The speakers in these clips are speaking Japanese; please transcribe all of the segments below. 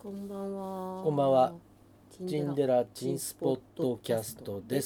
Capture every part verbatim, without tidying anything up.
こんばんは。 こんばんは。 チチンデラチンスポットキャストです。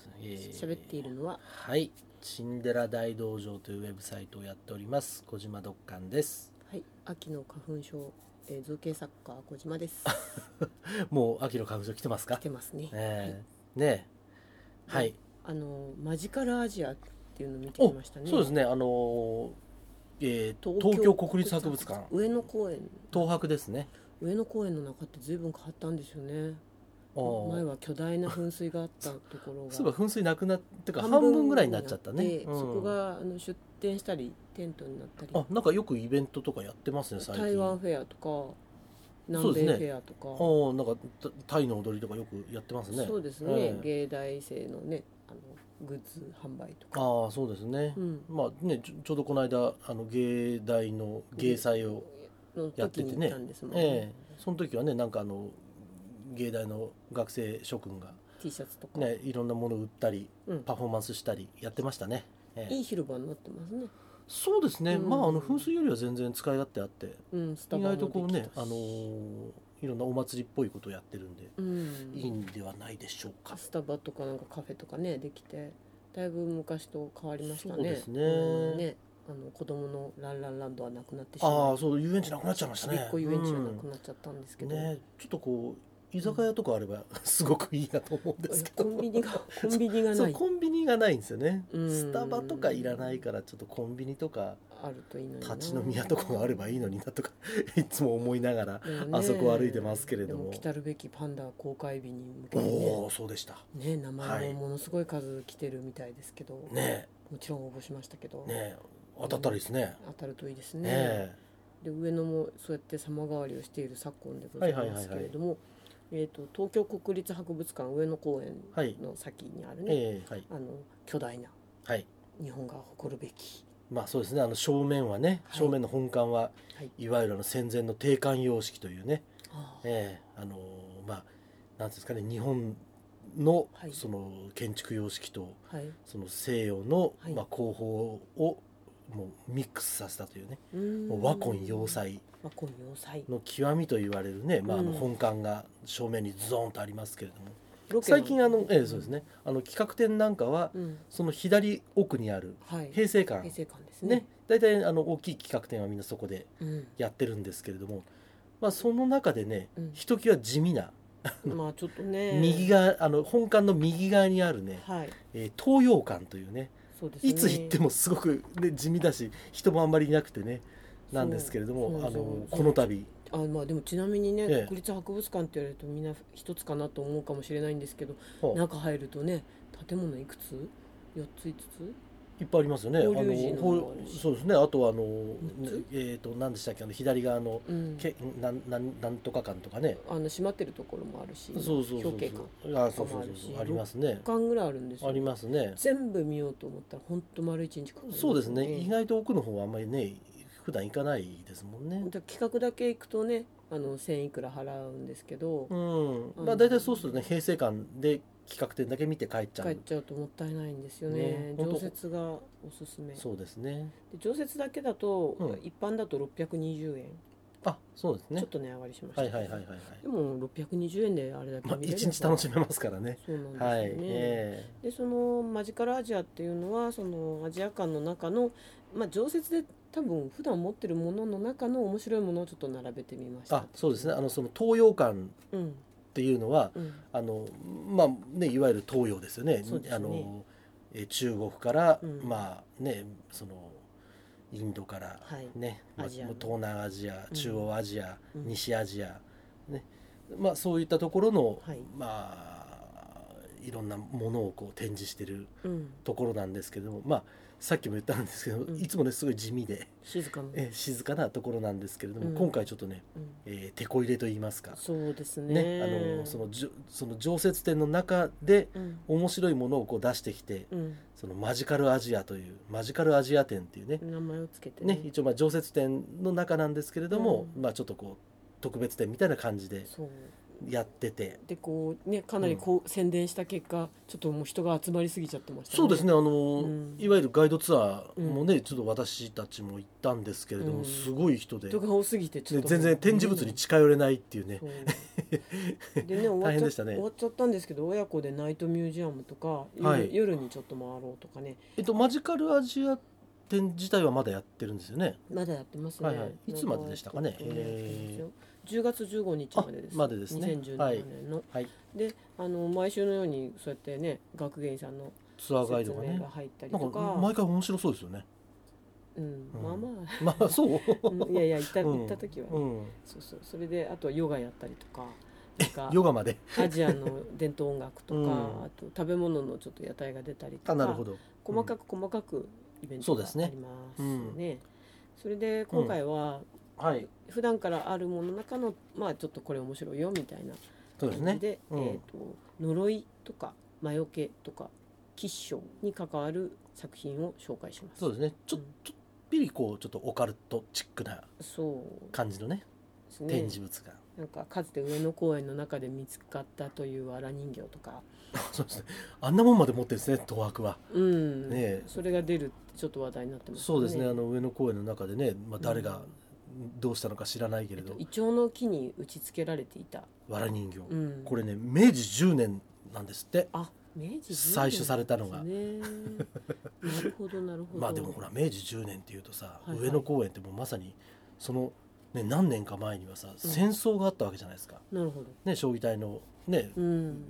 喋、えー、っているのははいチンデラ大道場というウェブサイトをやっております小島読館です。 はい、秋の花粉症、えー、造形作家小島です。 もう秋の花粉症来てますか？ 来てますね。 えー、はい、ねはい。 あのマジカルアジアっていうのを見てきましたね。 そうですね。あのーえー、東京国立博物館上野公園、 東博ですね。 上野公園の中って随分変わったんですよね。前は巨大な噴水があったところがそういえば噴水なくなってか半分ぐらいになっちゃったね、 うん、そこがあの出店したりテントになったり、 あ、なんかよくイベントとかやってますね最近。 台湾フェアとか南米フェアとか、 ね、あなんかタイの踊りとかよくやってますね。 そうですね、えー、芸大生のねあのグッズ販売とか。 ああそうですね、うん、まあねちょ、ちょうどこの間あの芸大の芸祭をやっててね、ねえー、その時はねなんかあの芸大の学生諸君が T シャツとか、 ね、いろんなものを売ったり、うん、パフォーマンスしたりやってましたね、 えー、いい広場になってますね。 そうですね、うん、まああの噴水よりは全然使い勝手あって、うん、意外とこうね、あのー、いろんなお祭りっぽいことをやってるんで、うん、いいんではないでしょうか。 スタバとかなんかカフェとかねできてだいぶ昔と変わりましたね。 そうですね、 うん、ねあの子供のランランランドはなくなってしまう。 ああそう遊園地なくなっちゃいましたね。 ちびっこ遊園地がなくなっちゃったんですけど、 うんね、ちょっとこう居酒屋とかあればすごくいいなと思うんですけど、 コンビニがコンビニがない。 そうコンビニがないんですよね。スタバとかいらないからちょっとコンビニとかあるといいのに立ち飲み屋とかがあればいいのになとかいつも思いながらあそこを歩いてますけれども。 でも来たるべきパンダ公開日に向けて、 ね、おそうでしたね、名前もものすごい数来てるみたいですけど、ね、もちろん応募しましたけど、 ね、当たったらいいですね。 当たるといいですね。ねで上野もそうやって様変わりをしている昨今でございますけれども、はいはいはいはいえー、と東京国立博物館上野公園の先にあるね、はいえーはい、あの巨大な、はい、日本が誇るべき、 まあそうですね、あの正面はね、はい、正面の本館は、はい、いわゆるあの戦前の定館様式というね、あ、えー、あのまあなんですかね、日本のその建築様式と、はい、その西洋の、はいまあ、工法をもうミックスさせたというね、もう和魂洋裁の極みと言われるね、まあ、あの本館が正面にズドンとありますけれども、最近あの、ええそうですね、あの企画展なんかは、うん、その左奥にある平成館、はい、平成館ですね、大体あの大きい企画展はみんなそこでやってるんですけれども、うんまあ、その中でね、うん、ひときわ地味なまあちょっとね右側あの本館の右側にあるね、はいえー、東洋館というね、そうですね、いつ行ってもすごく、ね、地味だし人もあんまりいなくてねなんですけれども、あのこの度あ、まあ、でもちなみにね、ええ、国立博物館って言われるとみんな一つかなと思うかもしれないんですけど、中入るとね建物いくつよっついつついっぱいありますよね。あのそうですね。あとはあのえっ、ー、と何でしたっけ、あの左側の、うん、けなんなんなんとか館とかね。 あの閉まってるところもあるし、 そうそうそうそう。表慶館とかもあるし、 ありますね。 ろっかんぐらいあるんですよ。 ありますね。 全部見ようと思ったら本当丸一日かかる、ね。 そうですね。意外と奥の方はあんまりね普段行かないですもんね。 企画だけ行くとね、あのせんいくら払うんですけど、 うん。まあ大体そうするとね平成館で企画展だけ見て帰っちゃう帰っちゃうともったいないんですよね。常設がおすすめ。 そうですね。 で常設だけだと、うん、一般だとろっぴゃくにじゅうえん。 あ、そうですね。 ちょっと値上がりしました。 はいはいはいはい、はい。でもろっぴゃくにじゅうえんであれだけ見れれば、まあ、 一日楽しめますからね。 そうなんですよね。はいえー、でそのマジカルアジアっていうのはそのアジア館の中の、まあ、常設で多分普段持ってるものの中の面白いものをちょっと並べてみました。 あ、そうですね。あのその東洋館っていうのは、うん、あのまあねいわゆる東洋ですよね。そうですね。あのえ中国から、うん、まあねそのインドからね、はいまあ、東南アジア、中央アジア、うん、西アジアね、まあそういったところの、はい、まあいろんなものをこう展示してるところなんですけども、うん、まあさっきも言ったんですけど、うん、いつもねすごい地味で静かなえ静かなところなんですけれども、うん、今回ちょっとね、うんえー、テこ入れと言いますか、 そうです ね, ねあのそのじょその常設展の中で面白いものをこう出してきて、うん、そのマジカルアジアというマジカルアジア展っていうね名前をつけて ね, ね一応まあ常設展の中なんですけれども、うんまあ、ちょっとこう特別展みたいな感じでやってて、 でこうねかなりこう、うん、宣伝した結果ちょっともう人が集まりすぎちゃってましたね。 そうですね、あの、うん、いわゆるガイドツアーもね、うん、ちょっと私たちも行ったんですけれども、うん、すごい人で人が多すぎてちょっと全然展示物に近寄れないっていうね、 うん、でね大変でしたね。終わっちゃったんですけど、親子でナイトミュージアムとか、はい、夜にちょっと回ろうとかね、 えっとマジカルアジア展自体はまだやってるんですよね。 まだやってますね。はいはい、 いつまででしたかね。 えー、じゅうがつじゅうごにちまでです。 までですね。 にせんじゅうななねんの。はい、で、あの毎週のようにそうやってね、学芸員さんのツアーガイドがね、 入ったりとか、 なんか毎回面白そうですよね。 うん、うん、まあまあ。 まあそう。 いやいや行った行った時はね、うん、そうそう、それであとはヨガやったりとか。 なんかヨガまでアジアの伝統音楽とか、うん、あと食べ物のちょっと屋台が出たりとか、 あ、なるほど、 細かく細かくイベントがありますね。そ, う、ねうん、それで今回は、うんはい、普段からあるものの中のまあちょっとこれ面白いよみたいな感じで、そうですね、うん、えーと、呪いとか魔除けとか吉祥に関わる作品を紹介します。 そうですね、ちょっとぴりこうちょっとオカルトチックな感じの ね, ね展示物がなんかかつて上野公園の中で見つかったというわら人形とかそうですね、あんなもんまで持ってるんですね、東博は、 うんね、それが出るってちょっと話題になってますね。 そうですね、あの上野公園の中でね、まあ、誰がどうしたのか知らないけれど、 うん、イチョウの木に打ち付けられていたわら人形、うん、これねめいじじゅうねんなんですって。 あ、明治じゅうねん採取されたのが、 ね、なるほどなるほど。 まあでもほら明治じゅうねんっていうとさ、はいはい、上野公園ってもうまさにそのね、何年か前にはさ、うん、戦争があったわけじゃないですか。 なるほど、 ね、将棋隊のね、うん、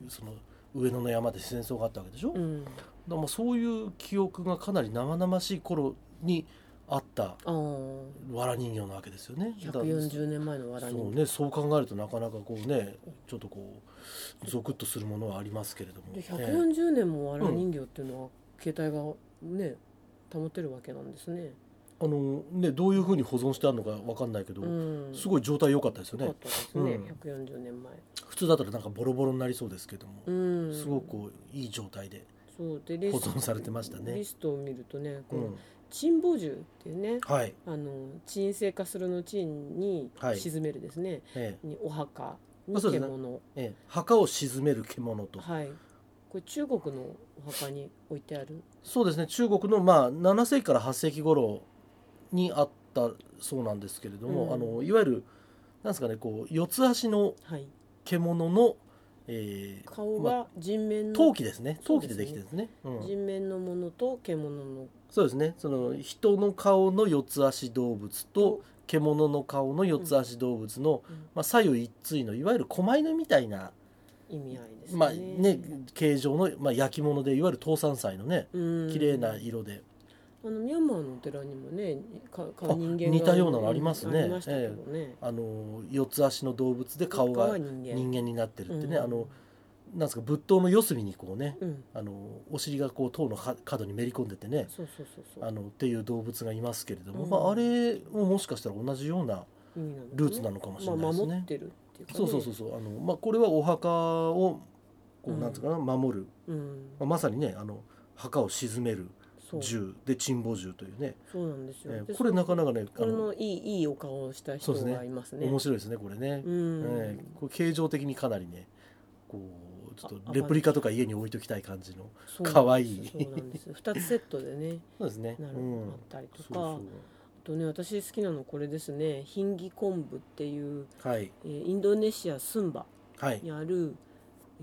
その上野の山で戦争があったわけでしょ、うん、だからまあそういう記憶がかなり生々しい頃にあったわら人形なわけですよね。 ひゃくよんじゅうねんまえのわら人形、 そうね、そう考えるとなかなかこうねちょっとこうゾクッとするものはありますけれども、 でひゃくよんじゅうねんもわら人形っていうのは、うん、携帯がね保てるわけなんですね。 あのね、どういうふうに保存してあるのか分かんないけど、うん、すごい状態良かったですよね。 良かったですね、うん、ひゃくよんじゅうねんまえ。 普通だったらなんかボロボロになりそうですけども、うん、すごくこういい状態で保存されてましたね。 リストを見るとね、この鎮墓銃っていうね、はい、あの鎮静化するの鎮に沈めるですね、はい、にお墓に獣、 ええ、墓を沈める獣と、 はい、これ中国のお墓に置いてある。 そうですね、中国のまあななせいきからはっせいき頃にあったそうなんですけれども、うん、あのいわゆるなんですかね、こう四つ足の獣の、はい、えー、 顔が人面の、 陶器ですね、陶器でできてるんですね、うん、 人面のものと獣の、 そうですね、その人の顔の四つ足動物と獣の顔の四つ足動物の、うんまあ、左右一対のいわゆる狛犬みたいな意味合いですね、 まあね、形状の、まあ、焼き物でいわゆる唐三彩のね綺麗な色で、 あのミャンマーのお寺にもねかか人間が似たようなのありますね。 ありましたけどね、 えー、あの四つ足の動物で顔が人 間, 人間になってるってね、うん、あのなんですか、仏塔の四隅にこうね、うん、あのお尻がこう塔の角にめり込んでてね、 そうそうそうそう、 あのっていう動物がいますけれども、うんまあ、あれももしかしたら同じようなルーツなのかもしれないですね。 まあ、守ってるっていうか、ね、 そうそうそうそう、あの、まあ、これはお墓をこうなんていうかな、守る、うんまあ、まさにね、あの墓を鎮める銃で鎮墓銃というね。 そうなんですよ、 えー、これなかなかね、 これのいいいいお顔をした人がいますね。 面白いですねこれね、うんえー、これ形状的にかなりねこうちょっとレプリカとか家に置いときたい感じの可愛い。 そうなんですふたつセットでねそうですね、 なる、うん、あったりとか、そうそう、あとね、私好きなのこれですね、ヒンギ昆布っていう、はいえー、インドネシアスンバにある、はい、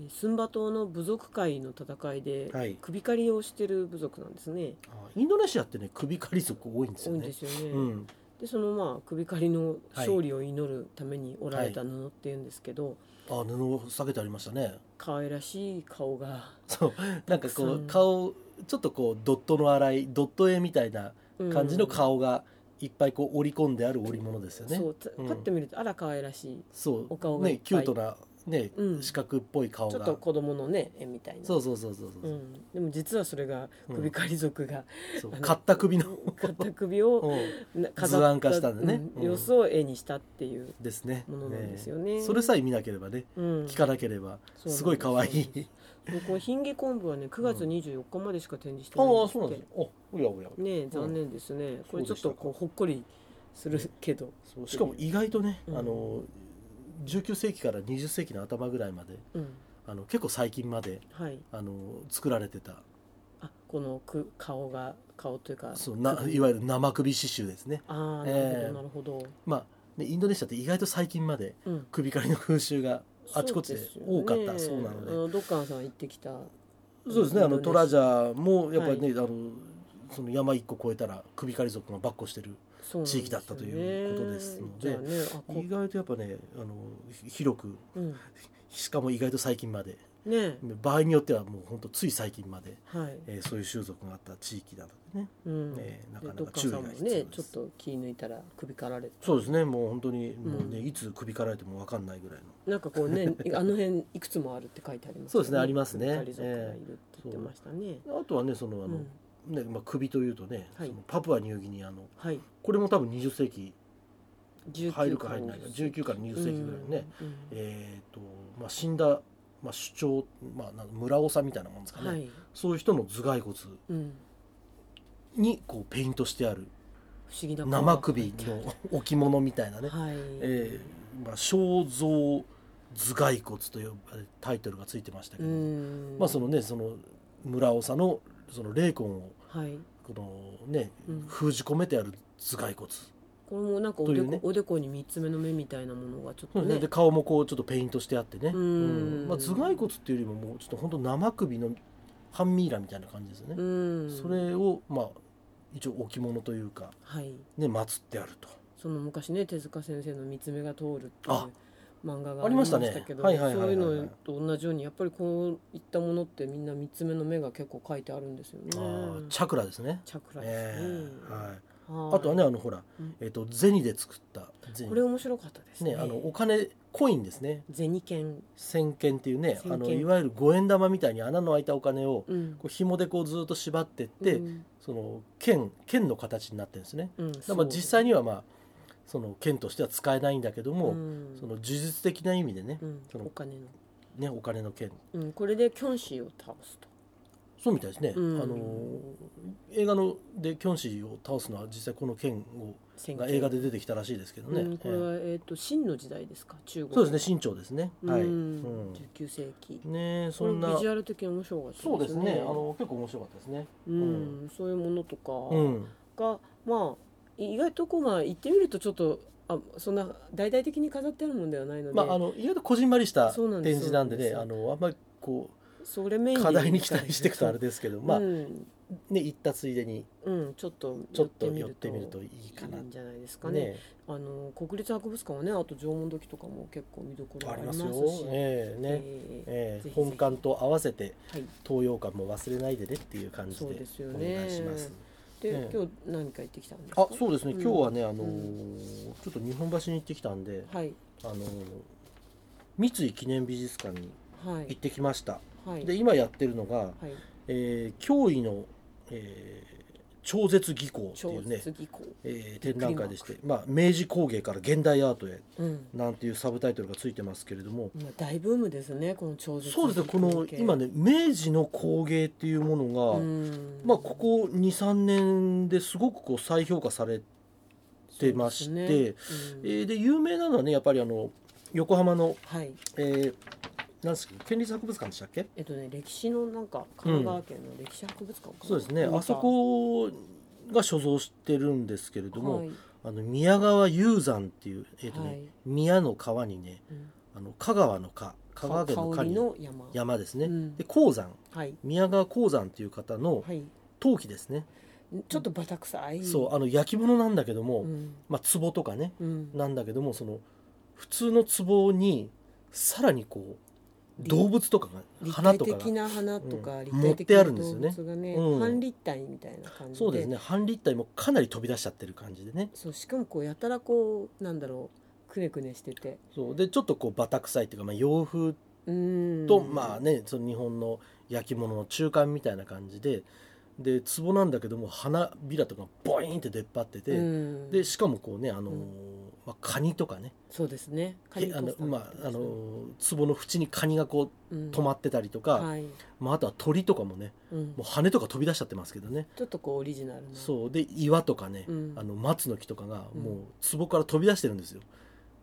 スンバ島の部族会の戦いで首狩りをしてる部族なんですね、はい、 インドネシアってね首狩り族多いんですよね。 多いんですよね、うん、でそのまあ首狩りの勝利を祈るために織られた布っていうんですけど、 はいはい、あ布を下げてありましたね。 可愛らしい顔が、 そうなんかこう顔ちょっとこうドットの粗いドット絵みたいな感じの顔がいっぱいこう織り込んである織物ですよね。 そう、うん、パッと見るとあら可愛らしいお顔がいっぱい、 ね、キュートなね、うん、四角っぽい顔がちょっと子供のね絵みたいな。 そうそうそうそうそう、うん、 でも実はそれが首狩り族が、 うん、買った首の買った首を飾った図案化したんでね、 うん、様子を絵にしたっていうですねものなんですよね。 ね、それさえ見なければね、うん、聞かなければすごい可愛い。 このヒンギ昆布はねくがつにじゅうよっかまでしか展示してないんですって。 ああそうなんです。おおやおやね、残念ですね、これちょっとこうほっこりするけど、 そうしかも意外とね、あのじゅうきゅう世紀からにじゅっ世紀の頭ぐらいまで、うん、あの結構最近まで、はい、あの作られてたあこのく顔が顔というかそうないわゆる生首刺繍ですね。 ああ、えー、なるほどなるほど。 まあね、インドネシアって意外と最近まで首刈りの風習があちこちで多かった、そうなので、 あのドッカンさん行ってきたそうですね、あのトラジャーもやっぱりね、はい、あのその山一個越えたら首刈り族がばっこしてる地域だったということですので、ね、意外とやっぱねあの広く、うん、しかも意外と最近まで、ね、場合によってはもう本当つい最近まで、はいえー、そういう習俗があった地域なのでね、うんえー、なかなか注意が必要です。 ね、ちょっと気抜いたら首刈られてそうですね、もう本当にもうね、うん、いつ首刈られても分かんないぐらいのなんかこうねあの辺いくつもあるって書いてありますね。 そうですね、ありますね。 首刈り族がいるって言ってましたね。 えー、あとはねそのあの、うんねまあ、首というとね、はい、そのパプアニューギニアの、はい、これも多分にじゅっ世紀入るか入らないかじゅうきゅうからにじゅっ世紀ぐらいのね、うんうん、えーとまあ、死んだ、まあ、首長、まあ、村長みたいなもんですかね、はい、そういう人の頭蓋骨にこうペイントしてある不思議な生首の置物みたいなね、はいえーまあ、肖像頭蓋骨というタイトルがついてましたけど、まあそのねその村長のその霊魂を、はい、このね、うん、封じ込めてある頭蓋骨、 これもなんかおでこ、ね、おでこにみっつめの目みたいなものがちょっとね、 で顔もこうちょっとペイントしてあってね、うん、まあ、頭蓋骨っていうよりももうちょっと本当生首の半ミイラみたいな感じですよね。うんそれをまあ一応置物というか、はいね、祀ってあると。 その昔ね手塚先生の三つ目が通るっていう漫画がありましたけど、そういうのと同じようにやっぱりこういったものってみんな三つ目の目が結構書いてあるんですよね。 あチャクラですね。 チャクラですね、えーはいあとはねあのほら、うんえー、と銭で作ったこれ面白かったですね。 ねあのお金コインですね。 銭券銭券っていうねあのいわゆる五円玉みたいに穴の開いたお金を、うん、こう紐でこうずっと縛ってって、うん、その剣剣の形になってるんですね、うん、だから実際にはまあその剣としては使えないんだけども、うん、その呪術的な意味でね、うん、そのお金のねお金の剣、 うん、これでキョンシーを倒すと。 そうみたいですね、うん、あの映画のでキョンシーを倒すのは実際この剣をが映画で出てきたらしいですけどね、うん、 これは、えー、と秦の時代ですか。中国そうですね秦朝ですね、はい、うん、 じゅうきゅう世紀ねそんなビジュアル的に面白かったですね。 そうですねあの結構面白かったですね、 うんうん、そういうものとかが、まあ意外とこう、まあ、言ってみるとちょっとあそんな大々的に飾ってあるものではないので、 まあ、あの意外とこじんまりした展示なんでねあのあんまりこうそれメインで課題に期待していくとあれですけど、まあ、うん、ね行ったついでに、 うん、ちょっとちょっと寄ってみるといいかな。いいんじゃないですかね。ねあの国立博物館はね、あと縄文土器とかも結構見どころありますし、ありますよ。えー、ね、えー、えー、本館と合わせて、はい、東洋館も忘れないでねっていう感じでお願いします。 で、ね、今日何か行ってきたんですか。 あ、そうですね。今日はね、あのーうん、ちょっと日本橋に行ってきたんで、はい、あのー、三井記念美術館に行ってきました。はい、で今やってるのが、はいえー、驚異の、えー、超絶技巧っていうね、えー、展覧会でして、まあ、明治工芸から現代アートへ、うん、なんていうサブタイトルがついてますけれども、 今大ブームですねこの超絶技巧。そうですね、この今ね明治の工芸っていうものが、まあ、ここ にさんねんですごくこう再評価されてまして、ねうんえー、で有名なのはねやっぱりあの横浜の、はいえーなんですか県立博物館でしたっけ。 えっとね歴史のなんか神奈川県の歴史博物館かな、 うん、そうですねあそこが所蔵してるんですけれども、はい、あの宮川雄山っていう、えーとねはい、宮の川にね、うん、あの香川の香香川県の香にの 山, 山ですね、うん、で鉱山、はい、宮川鉱山っていう方の陶器ですね、 ちょっとバタ臭いそうあの焼き物なんだけども、うんまあ、壺とかね、うん、なんだけどもその普通の壺にさらにこう動物とかが花とかが立体的な花とか、 うん、持ってあるんですよね。 がね、うん、半立体みたいな感じで。 そうですね。半立体もかなり飛び出しちゃってる感じでね。 そうしかもこうやたらこうなんだろうくねくねしてて。 そうでちょっとこうバタ臭いっていうか、まあ、洋風とまあねその日本の焼き物の中間みたいな感じで。で壺なんだけども花びらとかボイーンって出っ張ってて、でしかもこうねあの、うんまあ、カニとかねそうですねカニあのまああの壺の縁にカニがこう止まってたりとか、うんはいまあ、あとは鳥とかもね、うん、もう羽とか飛び出しちゃってますけどねちょっとこうオリジナルなそうで岩とかね、うん、あの松の木とかがもう壺から飛び出してるんですよ。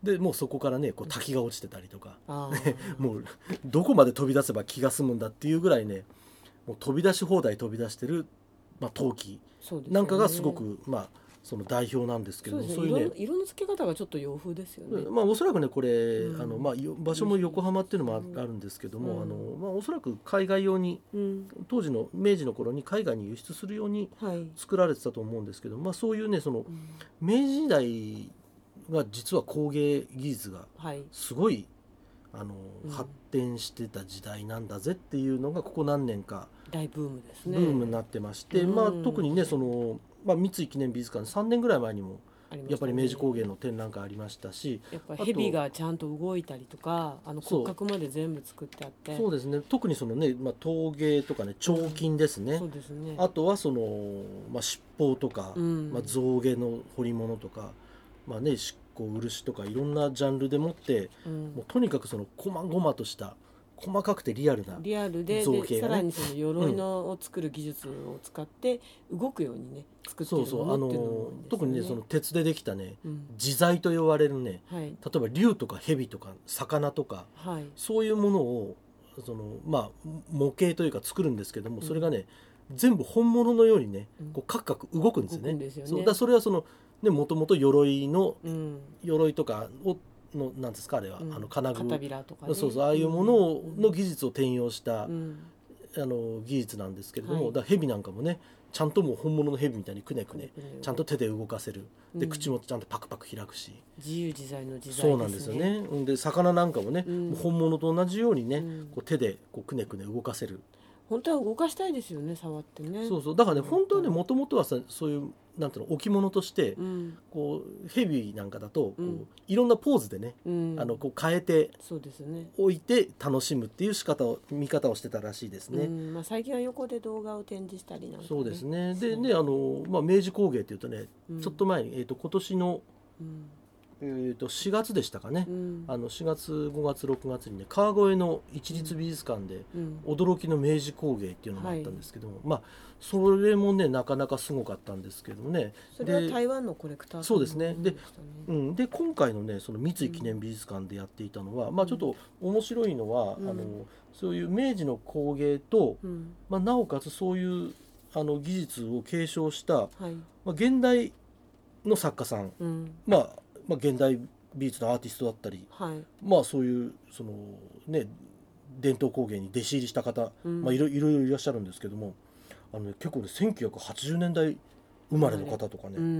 でもうそこからねこう滝が落ちてたりとか、ね、もうどこまで飛び出せば気が済むんだっていうぐらいねもう飛び出し放題飛び出してる、まあ、陶器なんかがすごく、まあ、その代表なんですけども、 そういうね色の付け方がちょっと洋風ですよね。 まあ、おそらくねこれ、うん、あのまあ、場所も横浜っていうのもあるんですけども、うん、あのまあ、おそらく海外用に、うん、当時の明治の頃に海外に輸出するように作られてたと思うんですけど、はい、まあ、そういうねその、明治時代が実は工芸技術がすごい、はい、あの発展してた時代なんだぜっていうのがここ何年か大ブームですね。 ブームになってまして、まあ、特にねその、まあ、三井記念美術館さんねんぐらい前にもやっぱり明治工芸の展覧会ありましたし、 やっぱ蛇がちゃんと動いたりとかあの骨格まで全部作ってあって、 そうですね、特にそのね、まあ、陶芸とかね彫金ですね、うん、 そうですね、 あとはその、まあ、七宝とか、うん、まあ、象牙の彫り物とか、まあね、漆工漆とかいろんなジャンルでもって、うん、もうとにかくその細々とした細かくてリアルなリアルで、造形がね、でさらにその鎧のを作る技術を使って動くようにね作ってるものっていうのも多いんですよね。 特にねその鉄でできたね、うん、自在と呼ばれるね、はい、例えば竜とか蛇とか魚とか、はい、そういうものをその、まあ、模型というか作るんですけども、それがね、うん、全部本物のようにねこうカクカク動くんですよね。動くんですよね。そうだ、それはそのもともと鎧の、うん、鎧とかをのなんですかあれは、うん、あの金具、 片びらとかね、 そうそうああいうものを、うん、の技術を転用した、うん、あの技術なんですけれども、はい、だから蛇なんかもねちゃんともう本物の蛇みたいにくねくね、うん、ちゃんと手で動かせる、で、うん、口もちゃんとパクパク開くし自由自在の自在ですね。 そうなんですよね。で魚なんかもね、うん、もう本物と同じようにね、うん、こう手でこうくねくね動かせる。 本当は動かしたいですよね、触ってね。 そうそうだからね、本当はねもともとはさそういうなんていうの置物として、うん、こうヘビなんかだとこう、うん、いろんなポーズでね、うん、あのこう変えて置いて楽しむっていう仕方を見方をしてたらしいですね。 うんまあ、最近は横で動画を展示したりなんか、ね、 そうですね。でねあの、まあ、明治工芸っていうとね、うん、ちょっと前に、えーと、今年の、うんえー、としがつでしたかね、うん、あのしがつごがつろくがつにね川越の一律美術館で驚きの明治工芸っていうのもあったんですけども、はい、まあそれもねなかなかすごかったんですけどもね。 それは台湾のコレクターさんのものでしたね。 そうですね。で、うん、で今回のねその三井記念美術館でやっていたのは、うん、まあちょっと面白いのは、うん、あのそういう明治の工芸と、うんまあ、なおかつそういうあの技術を継承した、はいまあ、現代の作家さん、うん、まあまあ、現代美術のアーティストだったり、はい、まあそういうその、ね、伝統工芸に弟子入りした方、うんまあ、いろいろいらっしゃるんですけども、あの、ね、結構ねせんきゅうひゃくはちじゅうねんだい生まれの方とかね、うん、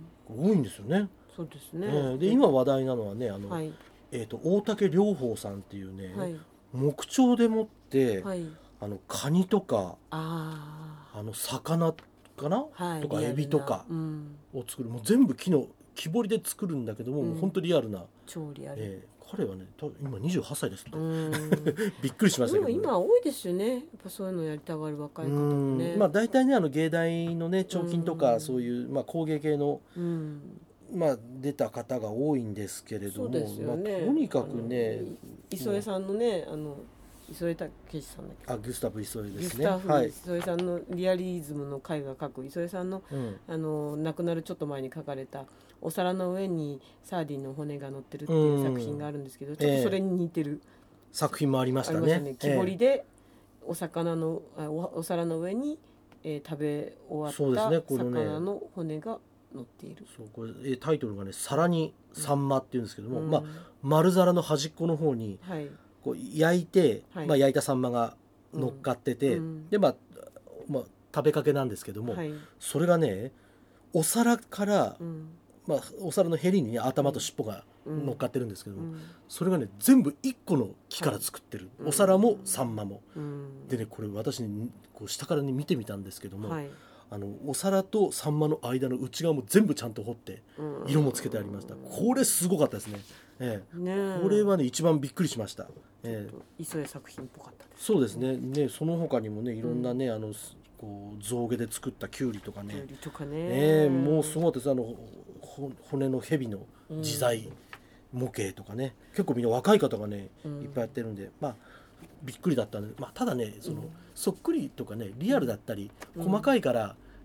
多いんですよね。 そうですね、 えー、で今話題なのはねあの、はいえー、と大竹良鳳さんっていうね、はい、木彫でもって、はい、あのカニとかああの魚かな、はい、とかエビとかを作る、うん、もう全部木の木彫りで作るんだけども、うん、もう本当リアルな超リアル、 えー、彼はね今にじゅうはっさいですびっくりしましたけど、 ね、でも今多いですよねやっぱそういうのやりたがる若い方もね。 まあ大体ねあの芸大のね彫金とかそういう、まあ、工芸系の、まあ、出た方が多いんですけれども、そうですよね、まあ、とにかくね磯江さんのねあの磯江武さんだっけ、 あギュスタフ磯江ですね。ギュスタフ磯江さんのリアリズムの絵画描く磯江さんの、うん、あの亡くなるちょっと前に描かれたお皿の上にサーディンの骨が乗ってるっていう作品があるんですけど、うん、ちょっとそれに似てる、 えー、作品もありましたね。ね木彫りでお魚のあ お, お皿の上に、えー、食べ終わった魚の骨が乗っている。 そうこれタイトルがね皿にサンマっていうんですけども、うんまあ、丸皿の端っこの方に、はいこう焼いて、はいまあ、焼いたサンマが乗っかってて、うん、で、まあ、まあ食べかけなんですけども、はい、それがねお皿から、うんまあ、お皿のへりに、ね、頭と尻尾が乗っかってるんですけども、うん、それがね全部いっこの木から作ってる、はい、お皿もサンマも、うん、でねこれ私にこう下から、ね、見てみたんですけども、はい、あのお皿とサンマの間の内側も全部ちゃんと彫って色もつけてありました。これすごかったですね。ええ、ねこれはね一番びっくりしました。ええ、 磯江作品っぽかったです、ね、 そうですね。ねその他にもねいろんなね、うん、あのこう象牙で作ったキュウリとかね、 キュウリとかね、 ええ、もうすごいですあの骨の蛇の自在模型とかね、うん、結構みんな若い方がね、うん、いっぱいやってるんで、まあびっくりだったんで、まあ、ただねその、うん、そっくりとかねリアルだったり、うん、細かいから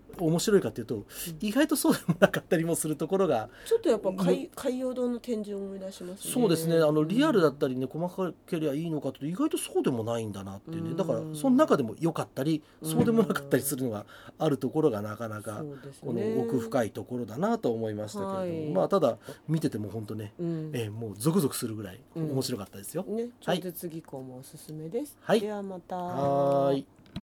面白いかっていうと、うん、意外とそうでもなかったりもするところがちょっとやっぱ 海, 海洋堂の展示を思い出しますね。 そうですね、あのリアルだったりね、細かければいいのかと意外とそうでもないんだなっていうね、だからその中でも良かったりそうでもなかったりするのがあるところがなかなかこの奥深いところだなと思いましたけれども、はい、まあただ見てても本当ね、うん、えー、もうゾクゾクするぐらい面白かったですよ、 うんね、超絶技巧もおすすめです、 はい、 ではまた。 はい。